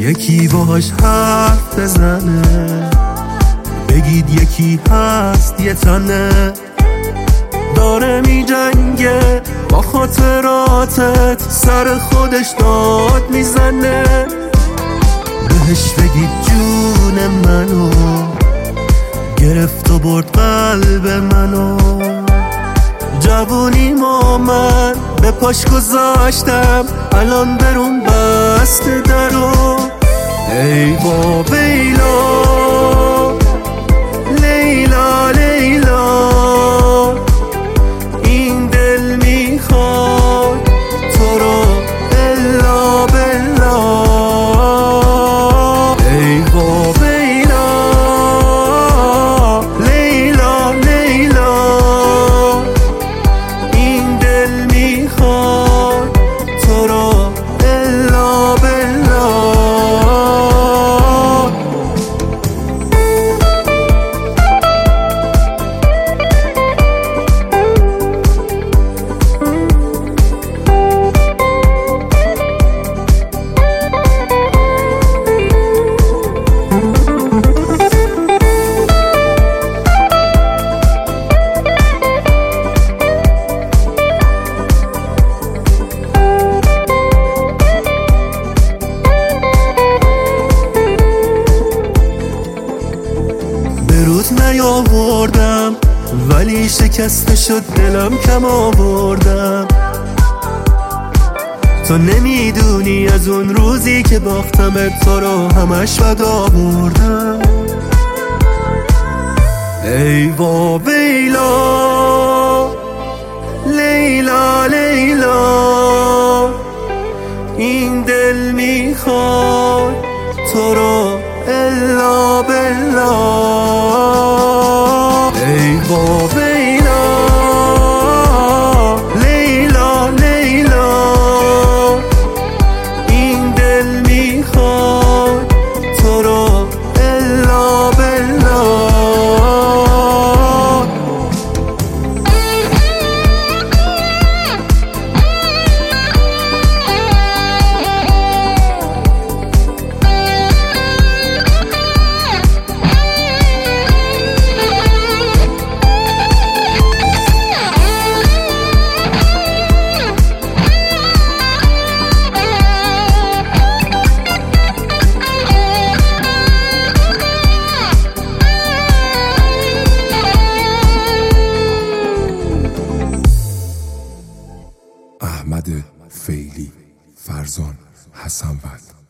یکی باهاش حرف بزنه، بگید یکی هست یه تنه داره می جنگه با خاطراتت، سر خودش داد میزنه. بهش بگید جون منو گرفت و برد قلب منو، جوونی ما من به پاش گذاشتم، الان برون بسته درو. ای با بیلا لیلا لیلا، این دل میخواد تو رو الا بلا. ای با بیلا لیلا لیلا، این دل میخواد تو رو الا بلا. روز نیاوردم ولی شکسته شد دلم، کم آوردم. تو نمیدونی از اون روزی که باختمت تو رو همش بد آوردم. ای وا ویلا لیلا لیلا، این دل میخواد تو رو الا بلا. ای با ویلا لیلا لیلا، این دل میخواد تو رو الا بلا. احمد فیلی، فرزان حسن‌ود.